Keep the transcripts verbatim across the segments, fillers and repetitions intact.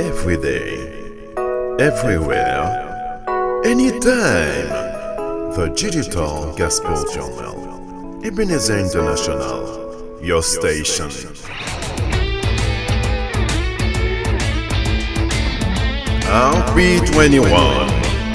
every day, everywhere, anytime. The Digital Gospel Journal, Ebenezer International, your station. R P twenty-one.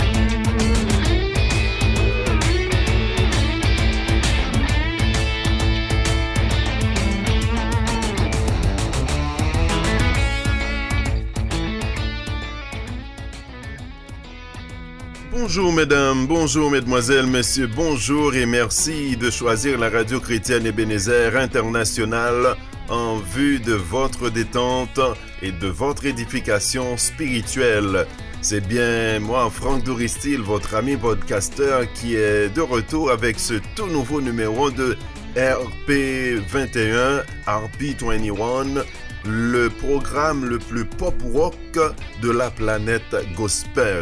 Bonjour mesdames, bonjour mesdemoiselles, messieurs, bonjour et merci de choisir la radio chrétienne Ebenezer International en vue de votre détente et de votre édification spirituelle. C'est bien moi, Franck Douristil, votre ami podcasteur, qui est de retour avec ce tout nouveau numéro de R P vingt et un, R P vingt et un, le programme le plus pop rock de la planète gospel.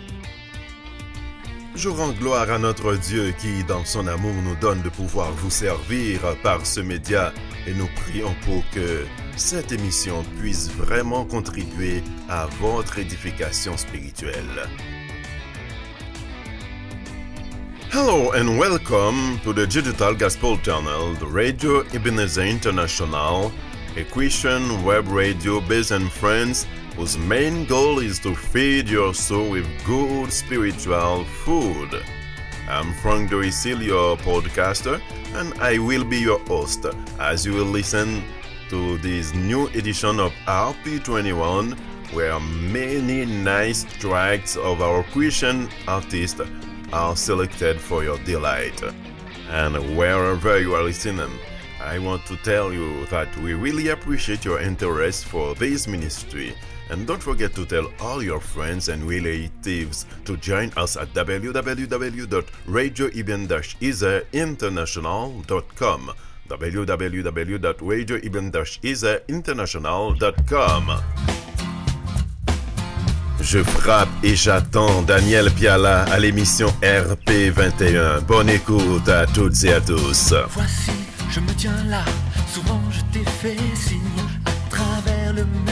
Je rends gloire à notre Dieu qui, dans son amour, nous donne de pouvoir vous servir par ce média et nous prions pour que cette émission puisse vraiment contribuer à votre édification spirituelle. Hello and welcome to the Digital Gospel Channel, the Radio Ebenezer International, a Christian web radio based in France whose main goal is to feed your soul with good spiritual food. I'm Frank Douristil, your podcaster, and I will be your host as you will listen to this new edition of R P twenty-one, where many nice tracks of our Christian artists are selected for your delight. And wherever you are listening, I want to tell you that we really appreciate your interest for this ministry. And don't forget to tell all your friends and relatives to join us at w w w dot radio ebenezer international dot com. w w w dot radio ebenezer international dot com. Je frappe et j'attends Daniel Piala à l'émission R P vingt et un. Bonne écoute à toutes et à tous. Voici, je me tiens là, souvent je t'ai fait signe à travers le mur.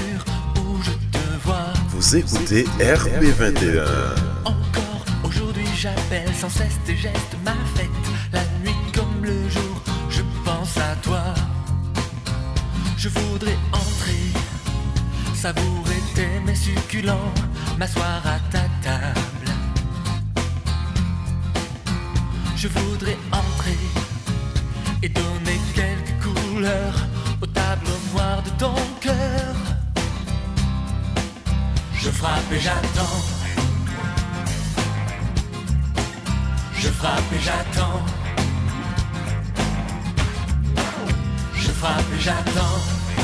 Vous écoutez R P vingt et un. Encore aujourd'hui j'appelle sans cesse tes gestes, ma fête. La nuit comme le jour, je pense à toi. Je voudrais entrer, savourer tes mets succulents, m'asseoir à ta table. Je voudrais entrer et donner quelques couleurs au tableau noir de ton cœur. Je frappe et j'attends. Je frappe et j'attends. Je frappe et j'attends.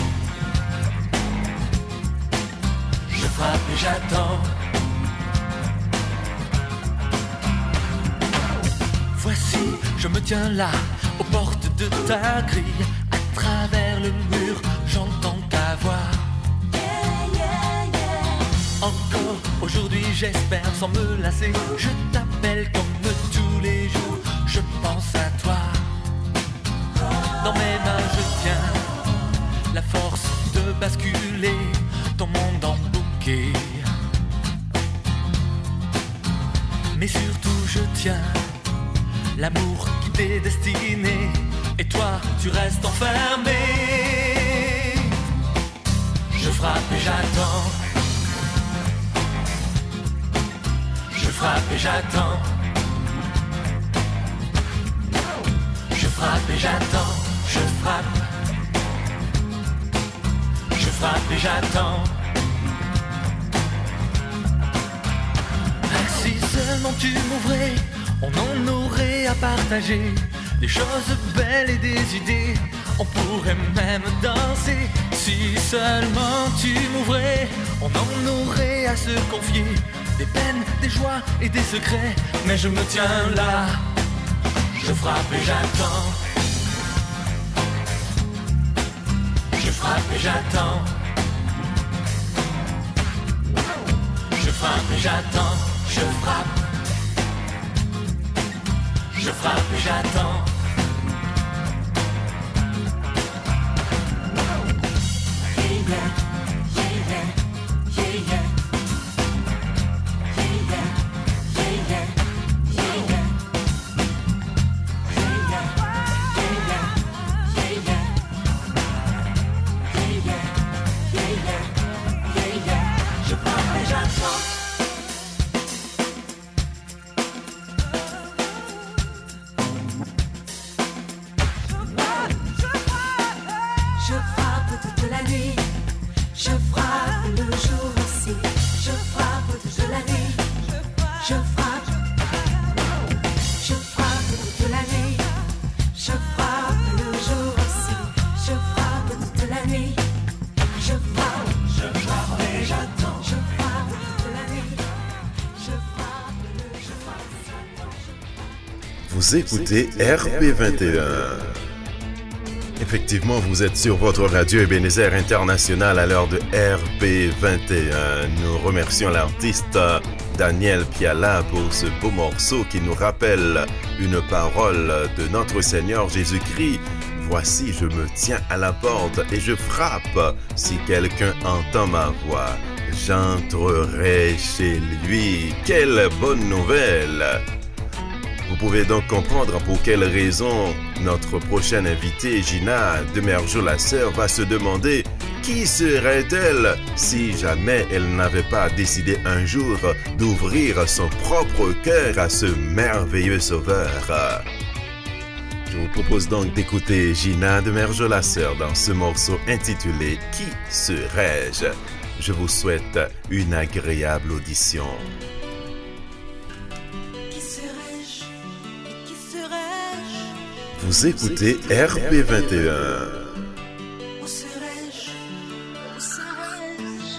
Je frappe et j'attends. Voici, je me tiens là, aux portes de ta grille. À travers le mur, j'entends ta voix. Encore aujourd'hui j'espère sans me lasser. Je t'appelle comme tous les jours, je pense à toi. Dans mes mains je tiens la force de basculer ton monde en bouquet. Mais surtout je tiens l'amour qui t'est destiné. Et toi tu restes enfermé. Je frappe et j'attends. Je frappe et j'attends. Je frappe et j'attends. Je frappe. Je frappe et j'attends. Si seulement tu m'ouvrais, on en aurait à partager des choses belles et des idées. On pourrait même danser. Si seulement tu m'ouvrais, on en aurait à se confier. Des peines, des joies et des secrets. Mais je me tiens là. Je frappe et j'attends. Je frappe et j'attends. Je frappe et j'attends. Je frappe. Je frappe et j'attends. Yeah, yeah, yeah, yeah, Je frappe toute la nuit, je frappe le jour aussi. Je frappe toute la nuit, je frappe. Je frappe toute la nuit, je frappe le jour aussi. Je frappe toute la nuit, je frappe. Je frappe et j'attends. Je frappe toute la nuit, je frappe le jour aussi. Vous écoutez R P vingt et un. Effectivement, vous êtes sur votre radio Ebenezer International à l'heure de R P vingt et un. Nous remercions l'artiste Daniel Piala pour ce beau morceau qui nous rappelle une parole de notre Seigneur Jésus-Christ. Voici, je me tiens à la porte et je frappe. Si quelqu'un entend ma voix, j'entrerai chez lui. Quelle bonne nouvelle! Vous pouvez donc comprendre pour quelle raison notre prochaine invitée, Gina Demerjot-Lasserre, va se demander qui serait-elle si jamais elle n'avait pas décidé un jour d'ouvrir son propre cœur à ce merveilleux sauveur. Je vous propose donc d'écouter Gina Demerjot-Lasserre dans ce morceau intitulé « Qui serais-je » Je vous souhaite une agréable audition. Vous écoutez R P vingt et un. Où serais-je? Où serais-je?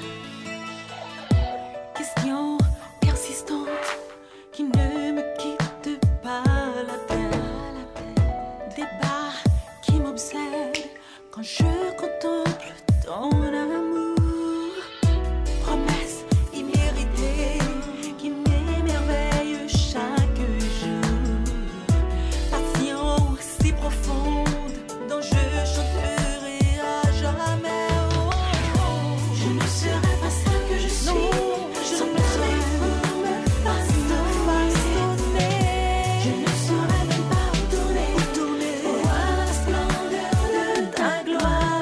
Question persistante qui ne me quitte pas la tête. Débat qui m'obsède quand je contemple ton amour. Promesse imméritée qui m'émerveille chaque jour. Passion si profonde dont je chanterai à jamais. Oh, oh, oh. Je ne serai pas celle que je suis. Non, je sans ne serai pour me façonner. Je ne saurais même pas où tourner, où tourner. Voir la splendeur de ta gloire.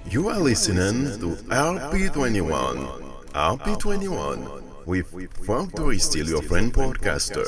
You are listening to R P twenty-one. R P twenty-one with Frank Doristil, your friend podcaster.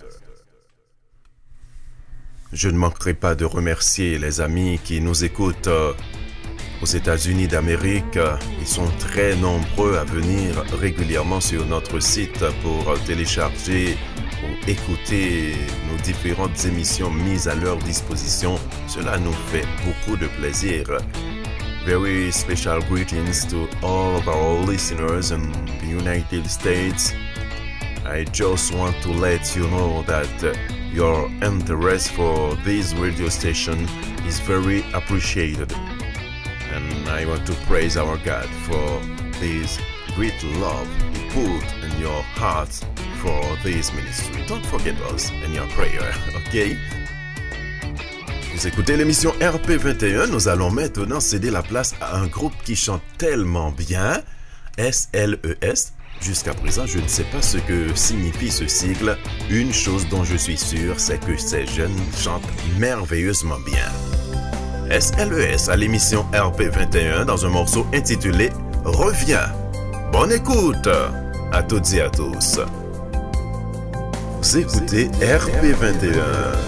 Je ne manquerai pas de remercier les amis qui nous écoutent euh, aux États-Unis d'Amérique. Ils sont très nombreux à venir régulièrement sur notre site pour télécharger ou écouter nos différentes émissions mises à leur disposition. Cela nous fait beaucoup de plaisir. Very special greetings to all of our listeners in the United States. I just want to let you know that uh, your interest for this radio station is very appreciated. And I want to praise our God for this great love He put in your heart for this ministry. Don't forget us in your prayer, okay? Vous écoutez l'émission R P vingt et un. Nous allons maintenant céder la place à un groupe qui chante tellement bien, S L E S. Jusqu'à présent, je ne sais pas ce que signifie ce sigle. Une chose dont je suis sûr, c'est que ces jeunes chantent merveilleusement bien. S L E S à l'émission R P vingt et un dans un morceau intitulé « Reviens ». Bonne écoute à toutes et à tous. Vous écoutez R P vingt et un.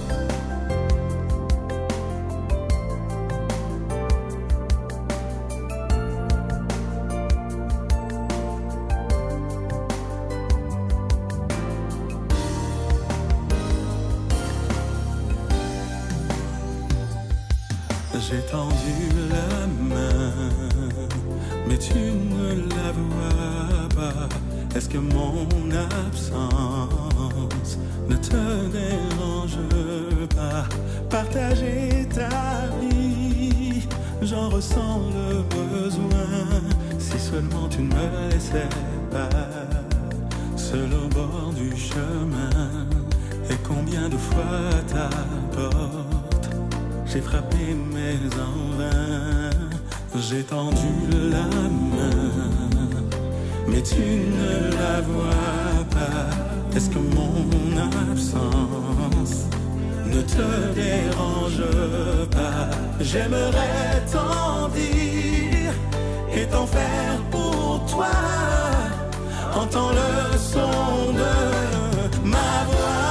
J'ai tendu la main, mais tu ne la vois pas. Est-ce que mon absence ne te dérange pas? Partager ta vie, j'en ressens le besoin. Si seulement tu ne me laissais pas seul au bord du chemin. Et combien de fois ta porte j'ai frappé mais en vain, j'ai tendu la main, mais tu ne la vois pas. Est-ce que mon absence ne te dérange pas? J'aimerais t'en dire et t'en faire pour toi. Entends le son de ma voix.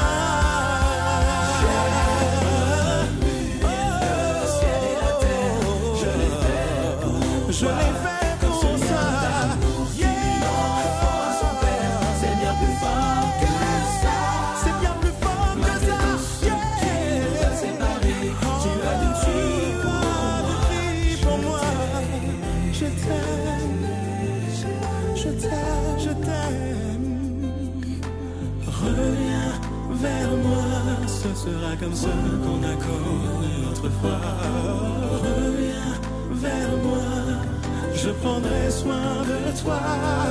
Je l'ai fait pour ça. Yeah. Son père, c'est bien plus fort que ça. C'est bien plus fort que ça. Yeah. Qui nous a séparés. Tu as du prix pour moi. Je t'aime, je t'aime, je t'aime. Reviens vers moi. Ce sera comme ce qu'on a connu autrefois. Reviens vers moi. Je prendrai soin de toi.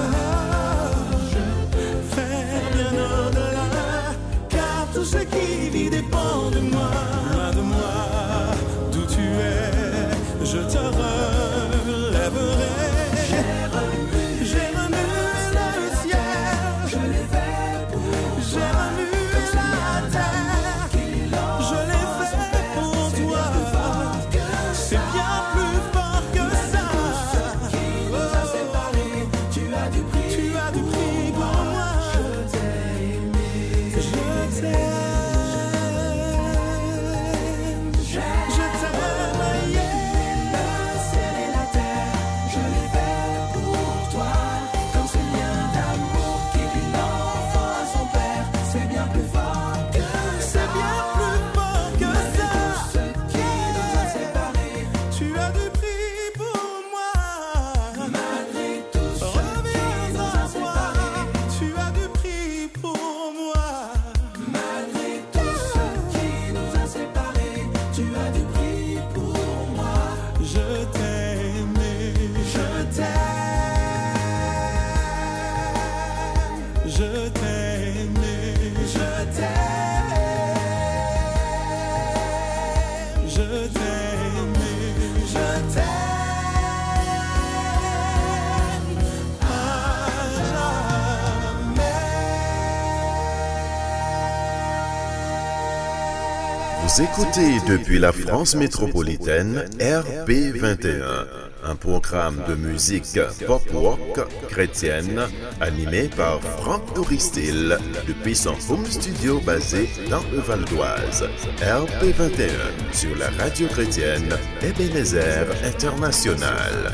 Je fais bien au-delà, car tout ce qui vit dépend de moi. Loin de moi, d'où tu es, je te relèverai. J'ai remu, j'ai remu le ciel. Je l'ai fait pour toi. J'ai remu la terre. Je l'ai fait pour toi. C'est bien plus fort que ça. Tu as du prix pour moi. Je t'aime, je t'aime, je t'aime, yeah. Le ciel et la terre, je l'ai fait pour toi. Comme ce lien d'amour qui lie l'enfant à son père, c'est bien plus fort que ça. C'est bien plus fort que ça. Tout ce qui nous a séparés, tu as du prix pour moi. Malgré tout ce qui nous a séparés, tu as du prix pour moi. Malgré tout ce qui nous a séparés, tu as du prix pour moi. Je t'aime, je t'aime, je t'aime, je t'aime, je t'aime, je t'aime. Vous écoutez depuis la France métropolitaine R P vingt et un, un programme de musique pop-rock chrétienne animé par Franck Doristil depuis son home studio basé dans le Val d'Oise. R P vingt et un sur la radio chrétienne Ebenezer International.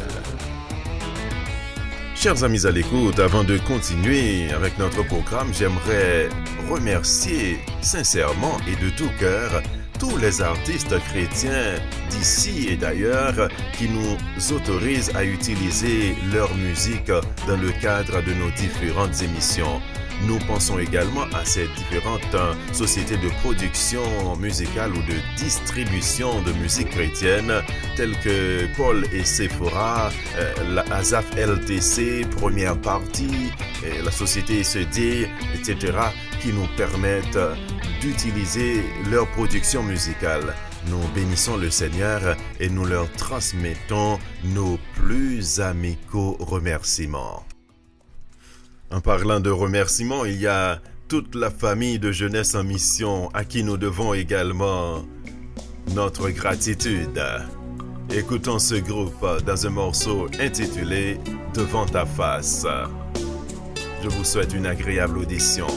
Chers amis à l'écoute, avant de continuer avec notre programme, j'aimerais remercier sincèrement et de tout cœur tous les artistes chrétiens d'ici et d'ailleurs qui nous autorisent à utiliser leur musique dans le cadre de nos différentes émissions. Nous pensons également à ces différentes sociétés de production musicale ou de distribution de musique chrétienne telles que Paul et Sephora, euh, la Azaf L T C, Première Partie, euh, la société S E D, et cetera qui nous permettent d'utiliser leur production musicale. Nous bénissons le Seigneur et nous leur transmettons nos plus amicaux remerciements. En parlant de remerciements, il y a toute la famille de Jeunesse en Mission à qui nous devons également notre gratitude. Écoutons ce groupe dans un morceau intitulé « Devant ta face ». Je vous souhaite une agréable audition.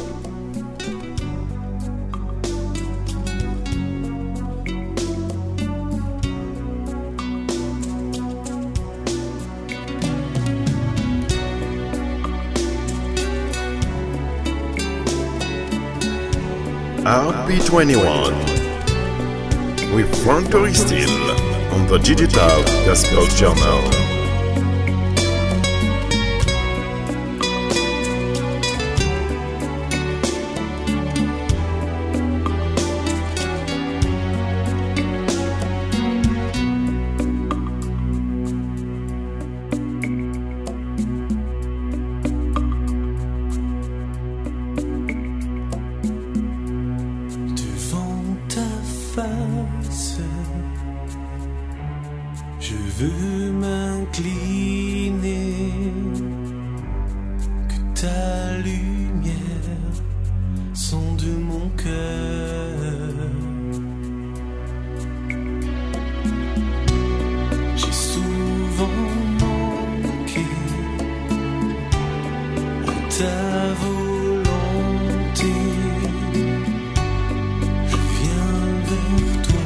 R P twenty-one with Franck Doristil on the Digital Gospel Channel. Je veux m'incliner, que ta lumière sonde mon cœur. J'ai souvent manqué à ta volonté. Je viens vers toi.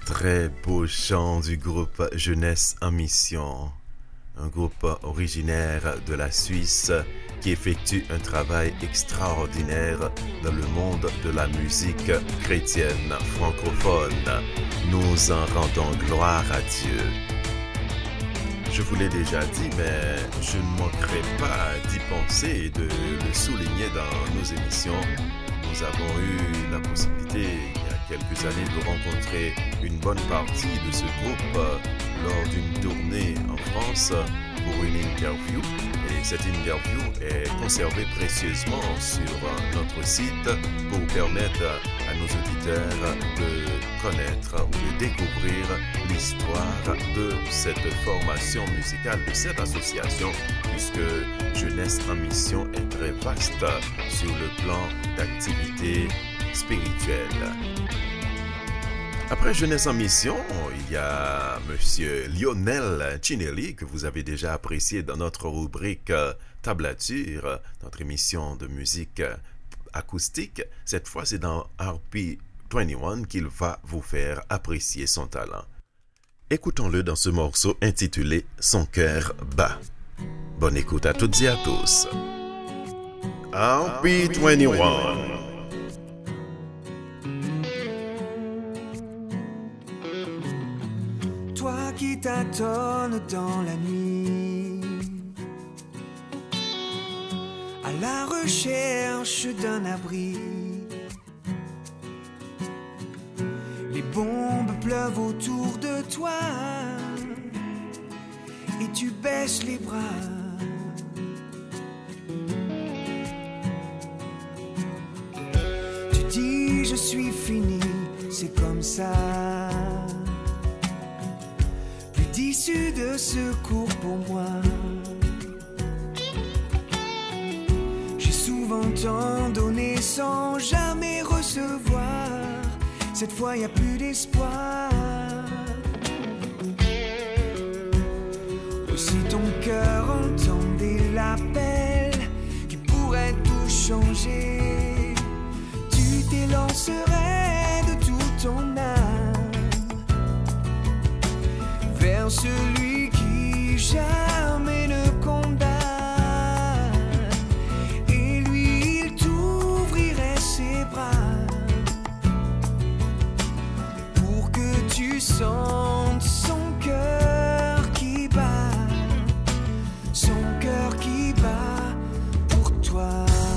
très beau chant du groupe Jeunesse en Mission, un groupe originaire de la Suisse qui effectue un travail extraordinaire dans le monde de la musique chrétienne francophone. Nous en rendons gloire à Dieu. Je vous l'ai déjà dit, mais je ne manquerai pas d'y penser et de le souligner dans nos émissions. Nous avons eu la possibilité, il y a quelques années, de rencontrer une bonne partie de ce groupe lors d'une tournée en France pour une interview. Et cette interview est conservée précieusement sur notre site pour permettre à nos auditeurs de connaître ou de découvrir l'histoire de cette formation musicale, de cette association, puisque Jeunesse en Mission est très vaste sur le plan d'activité spirituelle. Après Jeunesse en Mission, il y a Monsieur Lionel Cinelli, que vous avez déjà apprécié dans notre rubrique Tablature, notre émission de musique acoustique. Cette fois, c'est dans R P vingt et un qu'il va vous faire apprécier son talent. Écoutons-le dans ce morceau intitulé Son cœur bat. Bonne écoute à toutes et à tous. R P vingt et un. Toi qui tâtonnes dans la nuit, à la recherche d'un abri, les bombes pleuvent autour de toi et tu baisses les bras. Tu dis je suis fini, c'est comme ça. D'issue de secours pour moi. J'ai souvent tant donné sans jamais recevoir. Cette fois y a plus d'espoir. Aussi ton cœur entendait l'appel qui pourrait tout changer. Tu t'élancerais de tout ton âme vers celui qui jamais ne condamne, et lui il t'ouvrirait ses bras pour que tu sentes son cœur qui bat, son cœur qui bat pour toi.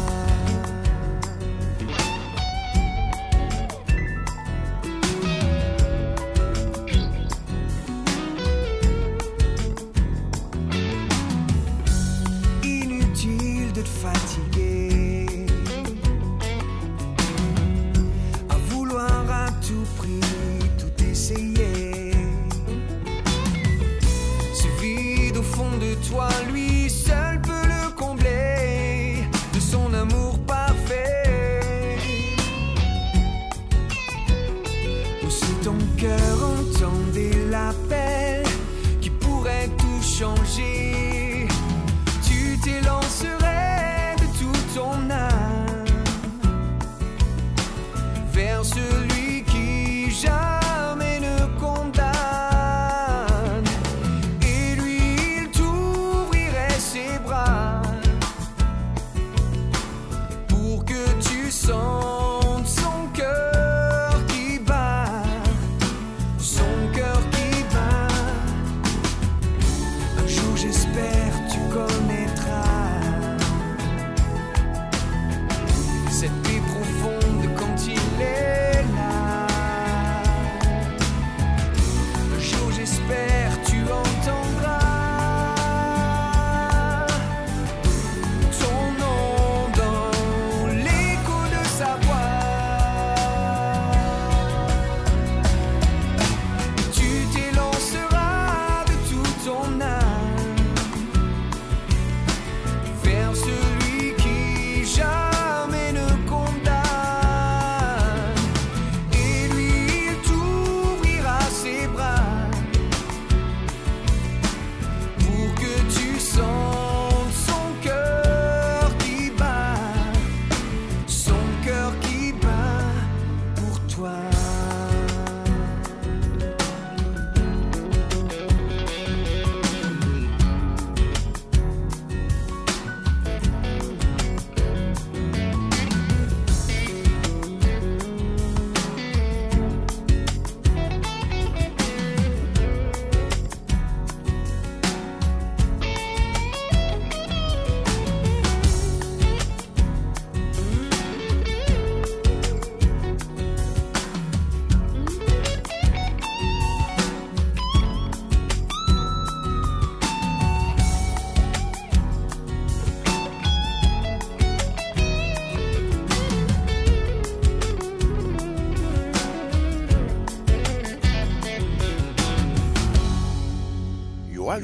Fatigué à vouloir à tout prix tout essayer. Ce vide au fond de toi, lui seul peut le combler de son amour parfait. Aussi ton cœur entendait l'appel qui pourrait tout changer. Tu t'élancerais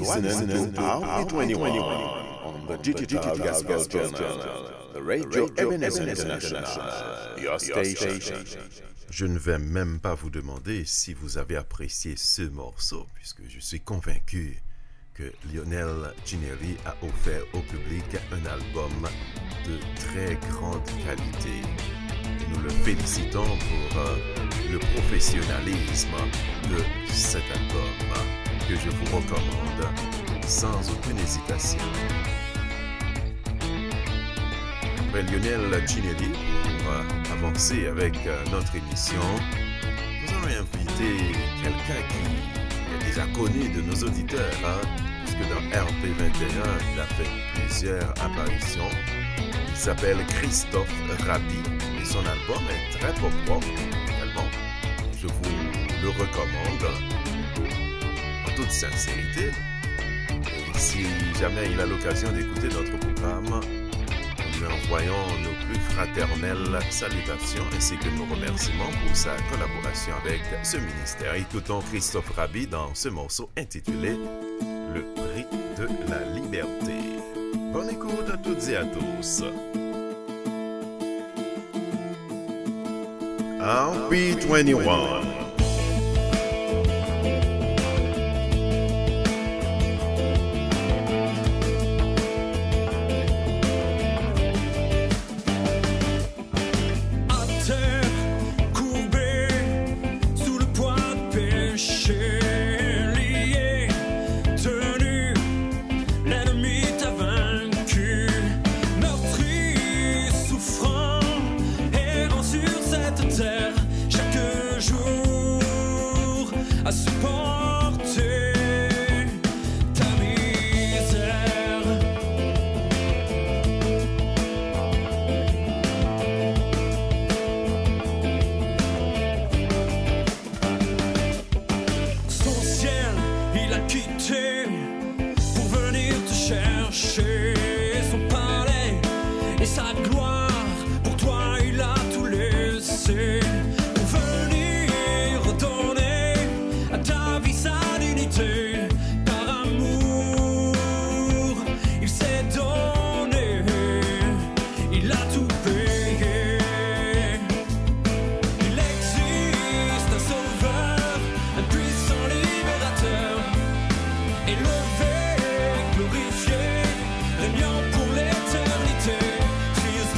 listening to R P twenty-one on the Digital Gospel Channel, the Radio Ebenezer International, your station. Je ne vais même pas vous demander si vous avez apprécié ce morceau, puisque je suis convaincu que Lionel Ginelli a offert au public un album de très grande qualité. Et nous le félicitons pour euh, le professionnalisme de cet album que je vous recommande sans aucune hésitation. Après Lionel Ginelli, pour euh, avancer avec euh, notre émission, nous allons inviter quelqu'un qui est déjà connu de nos auditeurs, hein, puisque dans R P vingt et un, il a fait plusieurs apparitions. Il s'appelle Christophe Rabhi et son album est très propre également. Je vous le recommande en toute sincérité. Et si jamais il a l'occasion d'écouter notre programme, nous lui envoyons nos plus fraternelles salutations ainsi que nos remerciements pour sa collaboration avec ce ministère. Écoutons Christophe Rabhi dans ce morceau intitulé Le prix de la liberté. Bonne écoute à toutes et à tous. R P twenty-one. Élevé, glorifié, régnant pour l'éternité. Christ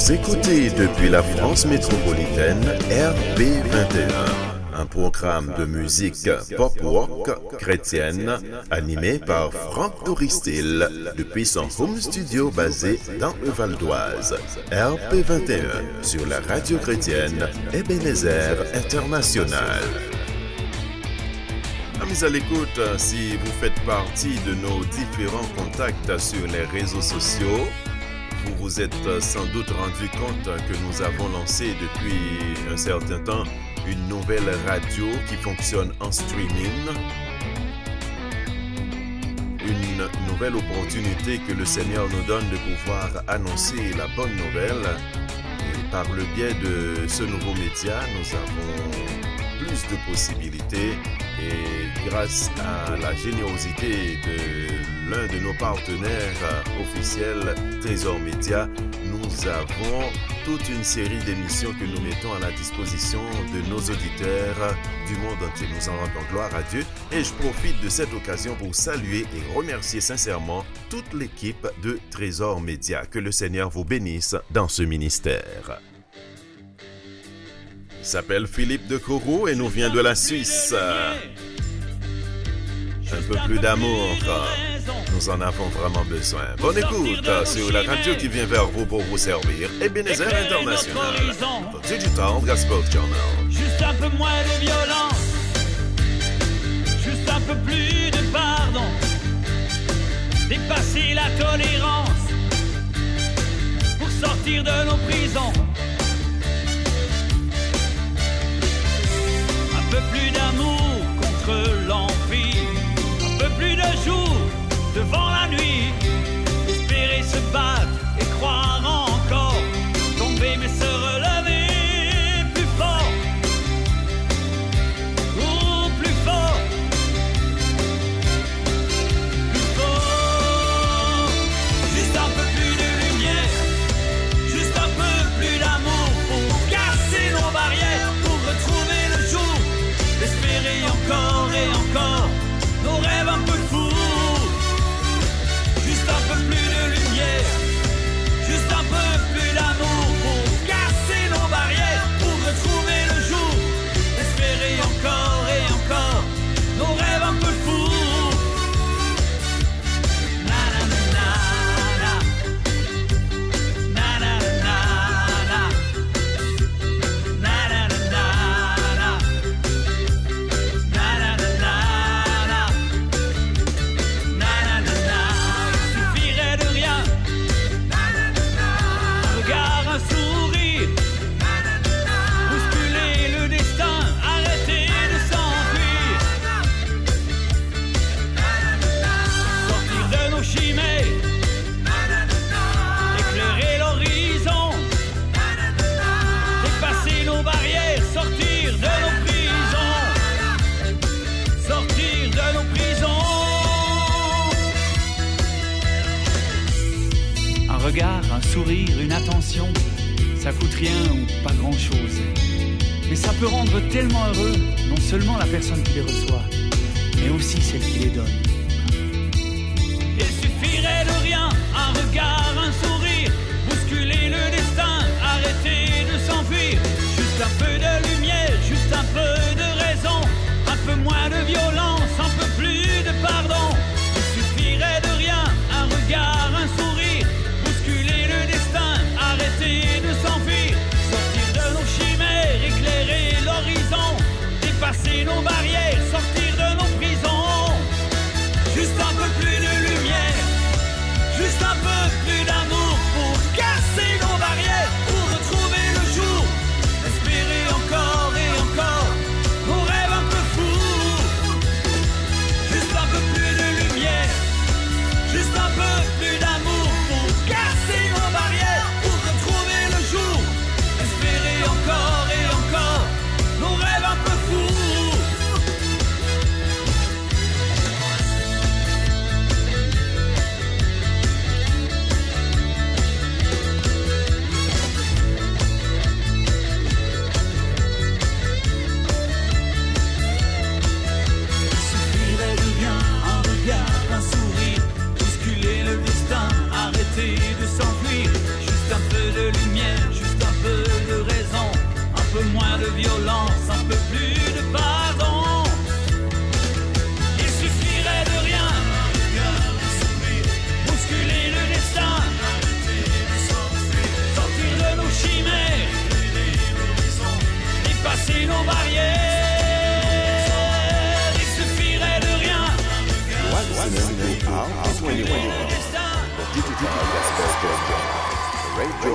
Vous écoutez depuis la France métropolitaine R P vingt et un, un programme de musique pop-rock chrétienne animé par Franck Doristil depuis son home studio basé dans le Val d'Oise. R P vingt et un sur la radio chrétienne Ebenezer International. Amis à l'écoute, si vous faites partie de nos différents contacts sur les réseaux sociaux, vous vous êtes sans doute rendu compte que nous avons lancé depuis un certain temps une nouvelle radio qui fonctionne en streaming. Une nouvelle opportunité que le Seigneur nous donne de pouvoir annoncer la bonne nouvelle. Et par le biais de ce nouveau média, nous avons plus de possibilités. Et grâce à la générosité de l'un de nos partenaires officiels, Trésor Média, nous avons toute une série d'émissions que nous mettons à la disposition de nos auditeurs du monde entier. Nous en rendons gloire à Dieu et je profite de cette occasion pour saluer et remercier sincèrement toute l'équipe de Trésor Média. Que le Seigneur vous bénisse dans ce ministère. Il s'appelle Philippe de Corot et nous vient de la Suisse. Un peu plus d'amour, nous en avons vraiment besoin. Bonne écoute sur la radio qui vient vers vous pour vous servir. Ebenezer International, the Digital Gospel Channel. Juste un peu moins de violence, juste un peu plus de pardon, dépasser la tolérance pour sortir de nos prisons. Un peu plus d'amour contre l'empire, un peu plus de jour devant la nuit, espérer se battre et croire encore, tomber mais se relever plus fort, oh plus fort, plus fort, juste un peu plus de lumière, juste un peu plus d'amour pour casser nos barrières, pour retrouver le jour, espérer encore et encore nos rêves un peu fous. Juste un peu plus de lumière, juste un peu plus d'amour pour casser nos barrières, pour retrouver le jour, espérer encore et encore nos rêves un peu fous. Na na na na na na na na na na na na. Un regard, un sourire, une attention, ça coûte rien ou pas grand-chose. Mais ça peut rendre tellement heureux, non seulement la personne qui les reçoit, mais aussi celle qui les donne. Il suffirait de rien, un regard, un sourire, bousculer le destin, arrêter de s'enfuir. Juste un peu de lumière, juste un peu de raison, un peu moins de violence, un peu plus de pardon. Il suffirait de rien, un regard, un sourire, bousculer le destin, arrêter de s'enfuir, sortir de nos chimères, éclairer l'horizon, dépasser nos barrières, sortir de nos prisons.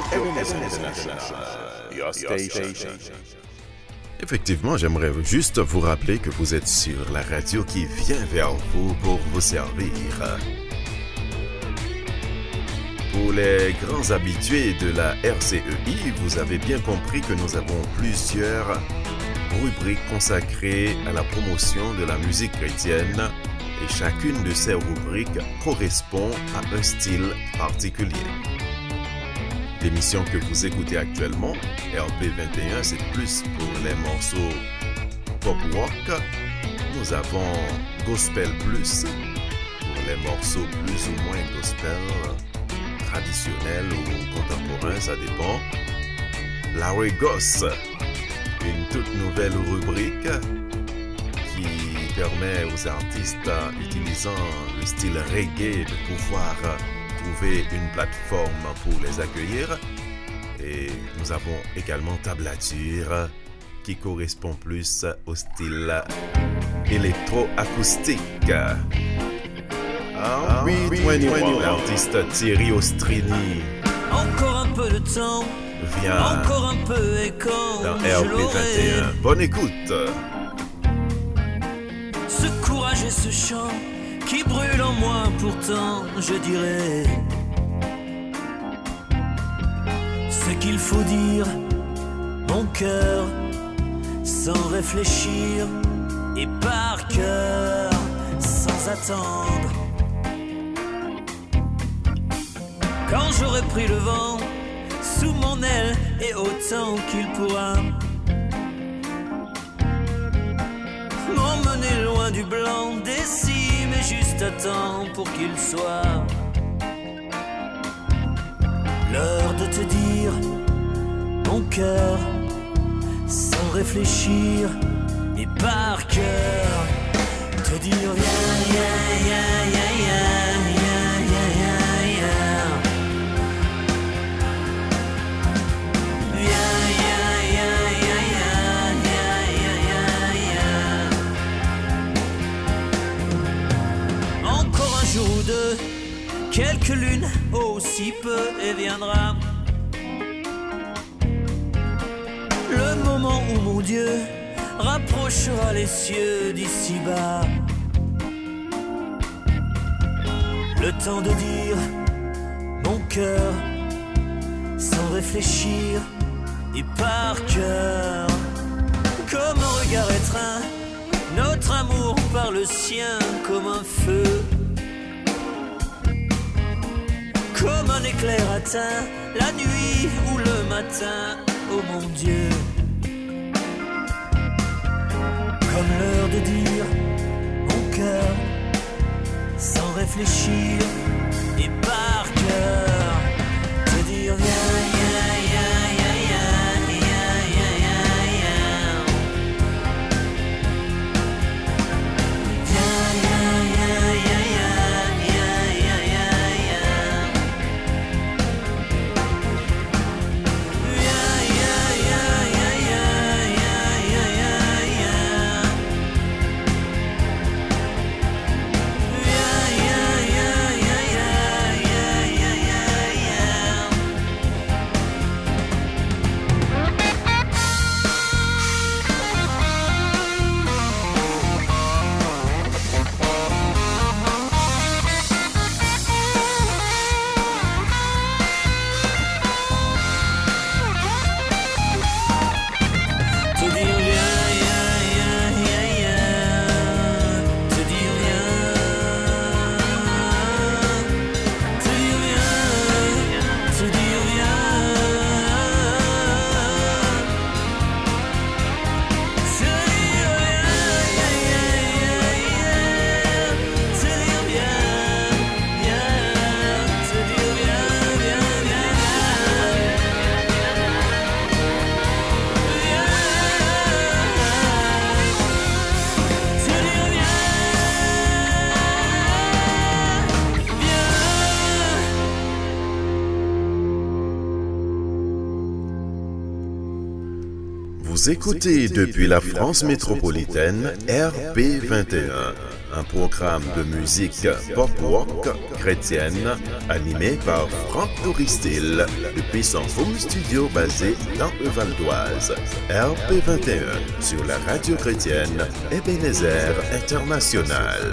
Ebenezer International, your station. Effectivement, j'aimerais juste vous rappeler que vous êtes sur la radio qui vient vers vous pour vous servir. Pour les grands habitués de la R C E I, vous avez bien compris que nous avons plusieurs rubriques consacrées à la promotion de la musique chrétienne et chacune de ces rubriques correspond à un style particulier. L'émission que vous écoutez actuellement, R P vingt et un, c'est plus pour les morceaux pop rock. Nous avons Gospel Plus pour les morceaux plus ou moins gospel, traditionnels ou contemporains, ça dépend. Larry Goss, une toute nouvelle rubrique qui permet aux artistes utilisant le style reggae de pouvoir trouver une plateforme pour les accueillir. Et nous avons également Tablature qui correspond plus au style électro-acoustique. Ah oui, l'artiste Thierry Ostrini. Encore un peu de temps, vient encore un peu et quand dans je R P vingt et un. l'aurai. Bonne écoute. Ce courage et ce chant qui brûle en moi, pourtant je dirais ce qu'il faut dire, mon cœur, sans réfléchir et par cœur, sans attendre. Quand j'aurai pris le vent sous mon aile et autant qu'il pourra m'emmener loin du blanc des cimes et juste à temps pour qu'il soit l'heure de te dire mon cœur sans réfléchir et par cœur te dire viens, viens, viens, viens, viens, viens, viens, viens, viens. Viens, viens, viens, viens, viens, viens, viens, viens. Encore un jour ou deux, quelques lunes, aussi peu, et viendra le moment où mon Dieu rapprochera les cieux d'ici-bas. Le temps de dire mon cœur sans réfléchir et par cœur. Comme un regard étreint, notre amour par le sien comme un feu. Comme un éclair atteint la nuit ou le matin, oh mon Dieu. Comme l'heure de dire mon cœur sans réfléchir et par cœur te dire viens, viens, viens, viens, viens, viens, viens, viens. Viens, viens, viens, viens, viens, viens, viens, viens. Viens, viens, viens, viens, viens, viens, viens, viens. Viens, viens, viens, viens, viens, viens, viens, viens. Vous écoutez depuis la France métropolitaine R P vingt et un, un programme de musique pop-rock chrétienne animé par Franck Doristil depuis son home studio basé dans le Val d'Oise. R P vingt et un sur la radio chrétienne Ebenezer International.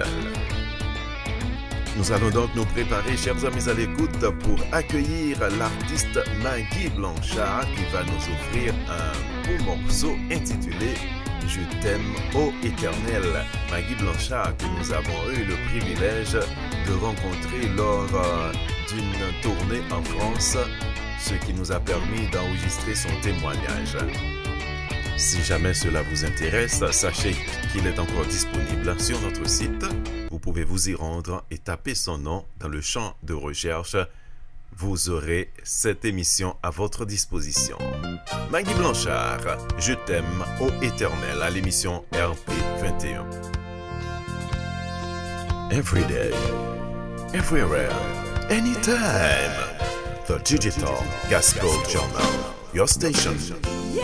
Nous allons donc nous préparer, chers amis à l'écoute, pour accueillir l'artiste Maggie Blanchard qui va nous offrir un beau morceau intitulé « Je t'aime, ô Éternel ». Maggie Blanchard que nous avons eu le privilège de rencontrer lors euh, d'une tournée en France, ce qui nous a permis d'enregistrer son témoignage. Si jamais cela vous intéresse, sachez qu'il est encore disponible sur notre site. Vous pouvez vous y rendre et taper son nom dans le champ de recherche. Vous aurez cette émission à votre disposition. Maggie Blanchard, Je t'aime, ô Éternel, à l'émission R P vingt et un. Every day, everywhere, anytime. The Digital Gospel Journal, your station. Yeah.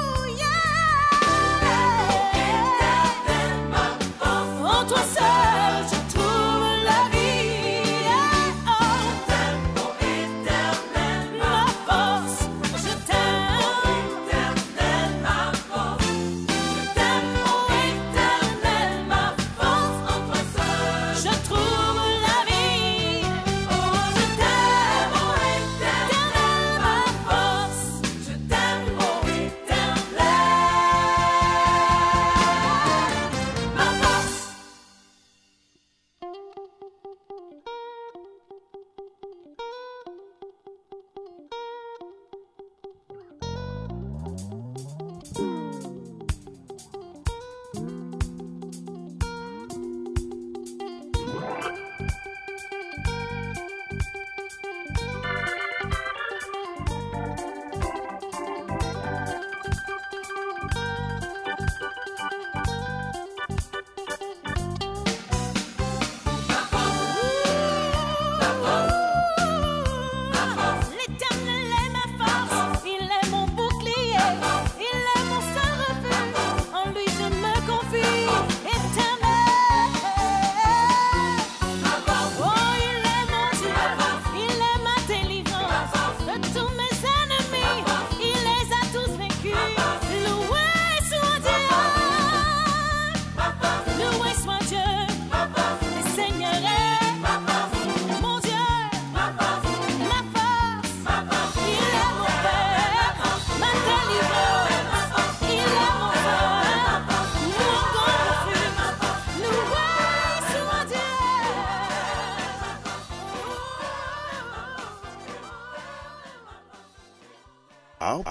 Toi seul.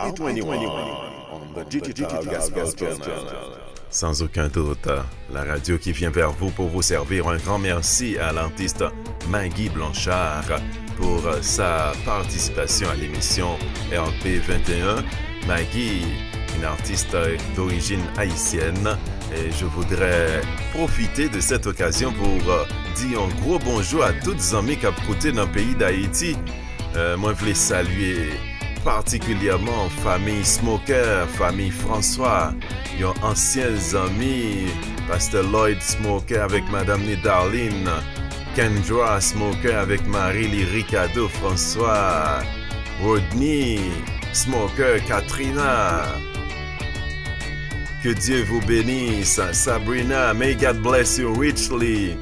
twenty-one on the Digital Gospel Channel. Sans aucun doute, la radio qui vient vers vous pour vous servir. Un grand merci à l'artiste Maggie Blanchard pour sa participation à l'émission R P vingt et un. Maggie, une artiste d'origine haïtienne, et je voudrais profiter de cette occasion pour dire un gros bonjour à toutes les amis qui ont écouté dans le pays d'Haïti. Euh, moi, je voulais saluer particulièrement famille Smoker, famille François, yon anciens amis, Pasteur Lloyd Smoker avec Madame Nidarline, Kendra Smoker avec Marie-Lee Ricardo François, Rodney Smoker, Katrina. Que Dieu vous bénisse, Sabrina, may God bless you richly.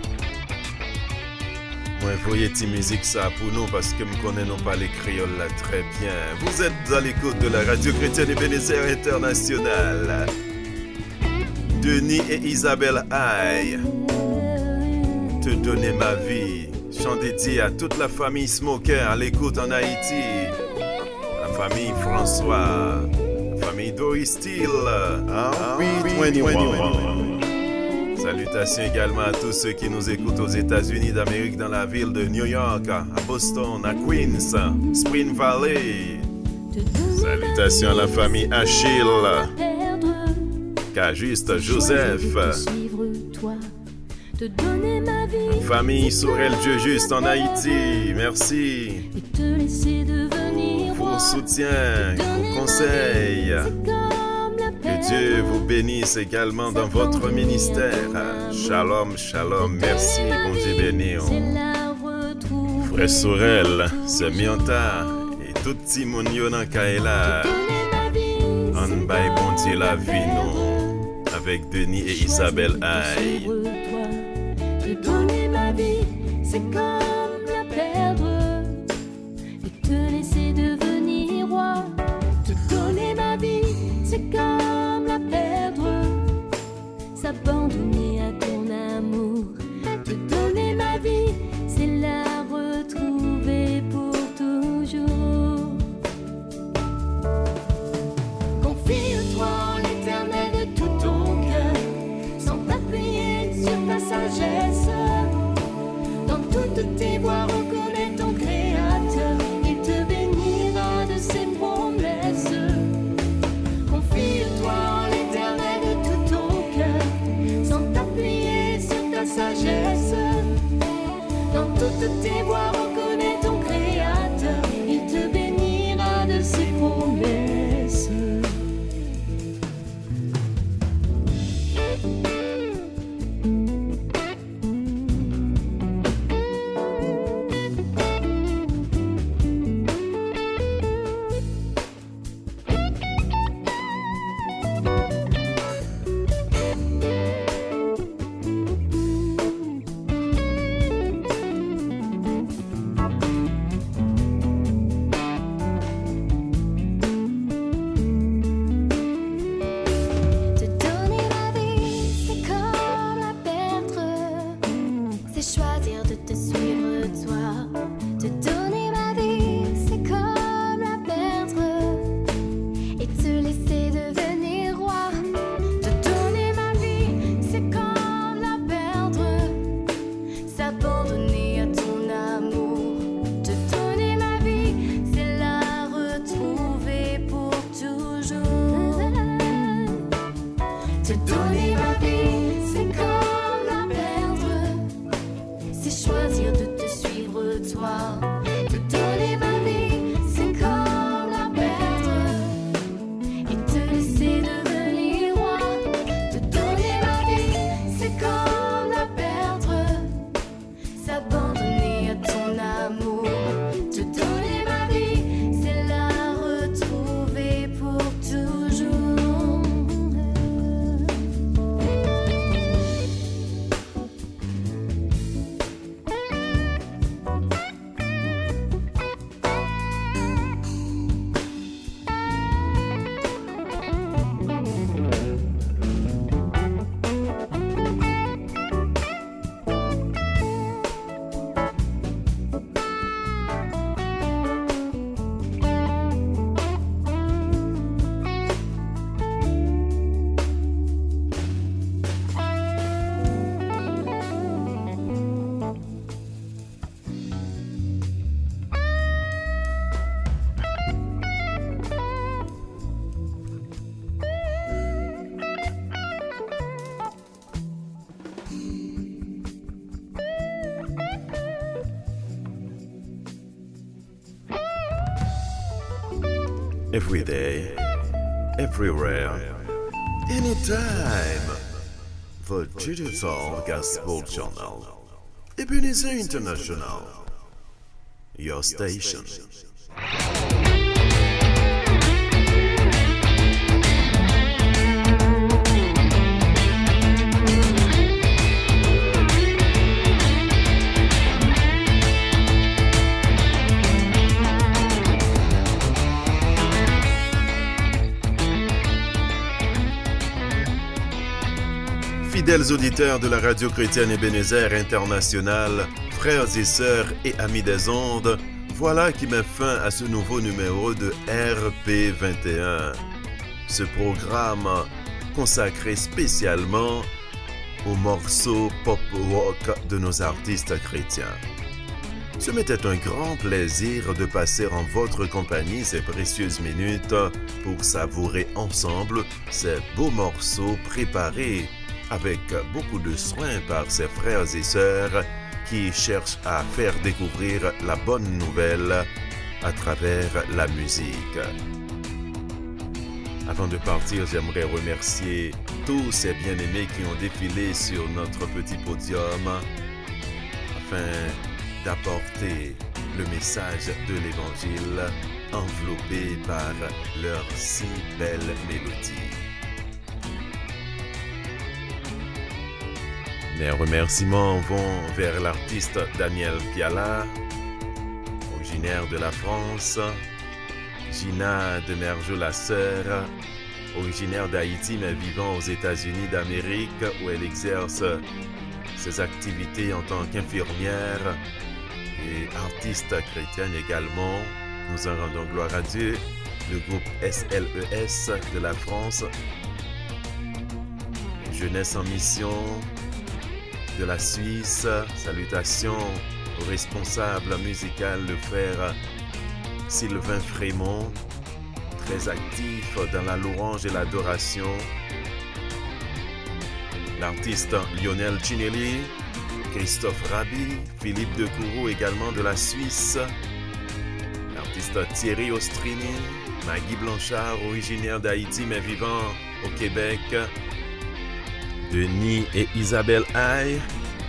Moi, voyez ti musique ça pour nous parce que nous connaissons pas les créoles là très bien. Vous êtes à l'écoute de la radio chrétienne Ebenezer International. Denis et Isabelle Aye, te donner ma vie. Chant dédié à toute la famille Smoker à l'écoute en Haïti. La famille François, la famille Doris Steele, R P vingt-et-un. Salutations également à tous ceux qui nous écoutent aux États-Unis d'Amérique, dans la ville de New York, à Boston, à Queens, Spring Valley. Salutations à la famille Achille, Cajuste Joseph, famille Sorel Dieu Juste en Haïti. Merci pour vos soutiens, vos conseils. Que Dieu vous bénisse également dans votre ministère. Shalom, shalom. Merci, bon Dieu béni. Frère Sorel, Semianta et tout petit monde yo nan kaela. On bay bon Dieu la vie nous avec Denis et Isabelle Aye. Te donner ma vie, c'est comme la perdre et te laisser devenir roi. Te donner ma vie, c'est comme la perdre, s'abandonner à ton amour. Te donner ma vie, c'est la retrouver pour toujours. Confie-toi en l'Éternel de tout ton cœur, sans t'appuyer sur ta sagesse. Dans toutes tes voies, reconnais ton Créateur, il te bénira de ses promesses. Confie-toi en l'Éternel de tout ton cœur, sans t'appuyer sur ta sagesse. Dans toutes tes voies, reconnais ton Créateur, il te bénira de ses promesses. every day, everywhere, anytime. The Digital Gospel Channel, Ebenezer International, your station. Fidèles auditeurs de la radio chrétienne Ebenezer International, frères et sœurs et amis des ondes, voilà qui met fin à ce nouveau numéro de R P vingt et un. Ce programme consacré spécialement aux morceaux pop-rock de nos artistes chrétiens. Ce m'était un grand plaisir de passer en votre compagnie ces précieuses minutes pour savourer ensemble ces beaux morceaux préparés avec beaucoup de soin par ses frères et sœurs qui cherchent à faire découvrir la bonne nouvelle à travers la musique. Avant de partir, j'aimerais remercier tous ces bien-aimés qui ont défilé sur notre petit podium afin d'apporter le message de l'Évangile enveloppé par leurs si belles mélodies. Mes remerciements vont vers l'artiste Daniel Piala, originaire de la France, Gina Demergeau-Lasserre, originaire d'Haïti mais vivant aux États-Unis d'Amérique où elle exerce ses activités en tant qu'infirmière et artiste chrétienne également. Nous en rendons gloire à Dieu. Le groupe S L E S de la France, Jeunesse en mission de la Suisse, salutations au responsable musical, le frère Sylvain Frémont, très actif dans la louange et l'adoration. L'artiste Lionel Cinelli, Christophe Rabi, Philippe de Courroux également de la Suisse, l'artiste Thierry Ostrini, Maggie Blanchard, originaire d'Haïti mais vivant au Québec, Denis et Isabelle Haye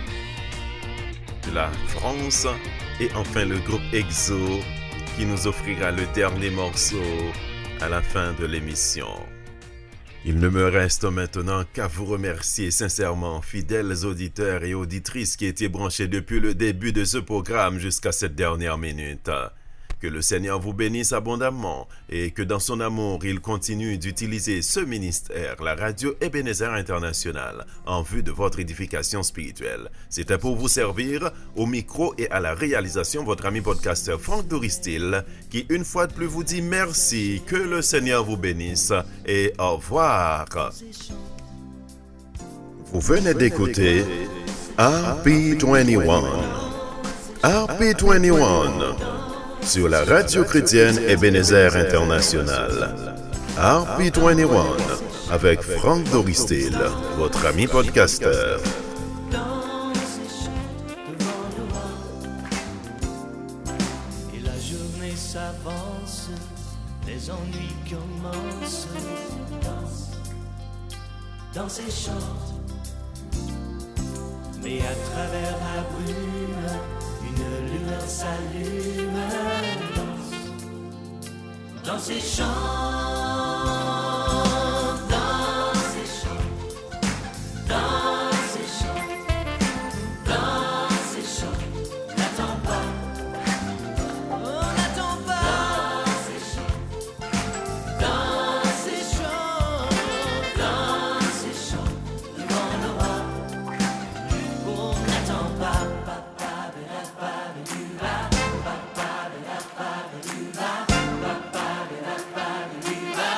de la France et enfin le groupe EXO qui nous offrira le dernier morceau à la fin de l'émission. Il ne me reste maintenant qu'à vous remercier sincèrement, fidèles auditeurs et auditrices qui étaient branchés depuis le début de ce programme jusqu'à cette dernière minute. Que le Seigneur vous bénisse abondamment et que dans son amour, il continue d'utiliser ce ministère, la radio Ebenezer International, en vue de votre édification spirituelle. C'était pour vous servir au micro et à la réalisation votre ami podcasteur Franck Doristil qui une fois de plus vous dit merci, que le Seigneur vous bénisse et au revoir. Vous venez d'écouter R P vingt et un. R P vingt et un. Sur la radio chrétienne Ebenezer International. R P vingt et un avec Franck Doristil, votre ami podcasteur. Et la journée s'avance, les ennuis commencent. Danse, danse et chante. Mais à travers la brume, une lueur s'allume. Danse, danse et chante. Danse et chante. Danse et chante. Danse et chante. N'attends pas. Oh, n'attends pas. Danse et chante. Danse et chante. Danse et chante. Devant le roi. Oh, n'attends pas. Ba